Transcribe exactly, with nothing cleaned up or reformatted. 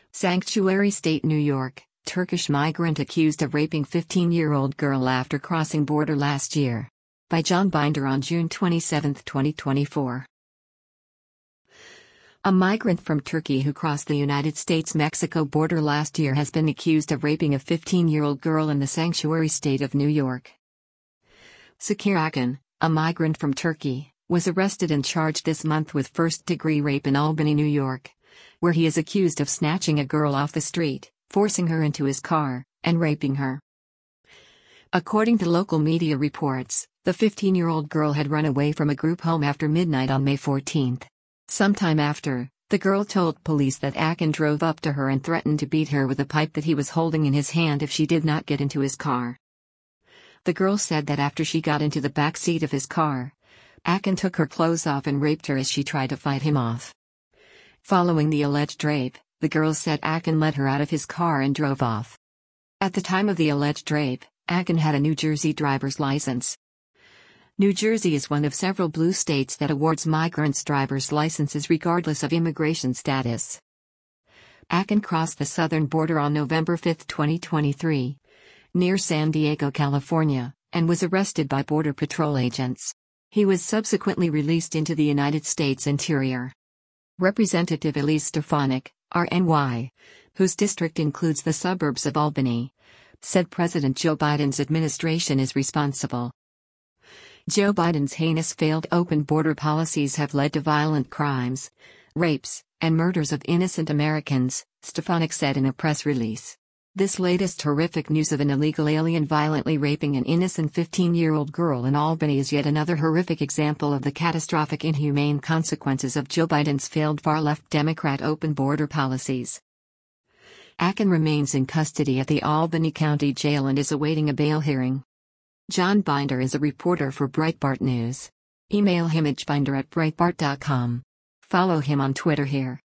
Sanctuary State, New York. Turkish migrant accused of raping fifteen-year-old girl after crossing border last year. By John Binder on June twenty-seventh, twenty twenty-four. A migrant from Turkey who crossed the United States-Mexico border last year has been accused of raping a fifteen-year-old girl in the sanctuary state of New York. Sakir Akan, a migrant from Turkey, was arrested and charged this month with first-degree rape in Albany, New York, where he is accused of snatching a girl off the street, forcing her into his car, and raping her. According to local media reports, the fifteen-year-old girl had run away from a group home after midnight on May fourteenth. Sometime after, the girl told police that Akan drove up to her and threatened to beat her with a pipe that he was holding in his hand if she did not get into his car. The girl said that after she got into the back seat of his car, Akan took her clothes off and raped her as she tried to fight him off. Following the alleged rape, the girl said Akan led her out of his car and drove off. At the time of the alleged rape, Akan had a New Jersey driver's license. New Jersey is one of several blue states that awards migrants driver's licenses regardless of immigration status. Akan crossed the southern border on November fifth, twenty twenty-three, near San Diego, California, and was arrested by Border Patrol agents. He was subsequently released into the United States interior. Representative Elise Stefanik, R N Y, whose district includes the suburbs of Albany, said President Joe Biden's administration is responsible. Joe Biden's heinous failed open border policies have led to violent crimes, rapes, and murders of innocent Americans, Stefanik said in a press release. This latest horrific news of an illegal alien violently raping an innocent fifteen-year-old girl in Albany is yet another horrific example of the catastrophic inhumane consequences of Joe Biden's failed far-left Democrat open border policies. Akan remains in custody at the Albany County Jail and is awaiting a bail hearing. John Binder is a reporter for Breitbart News. Email him at binder at breitbart dot com. Follow him on Twitter here.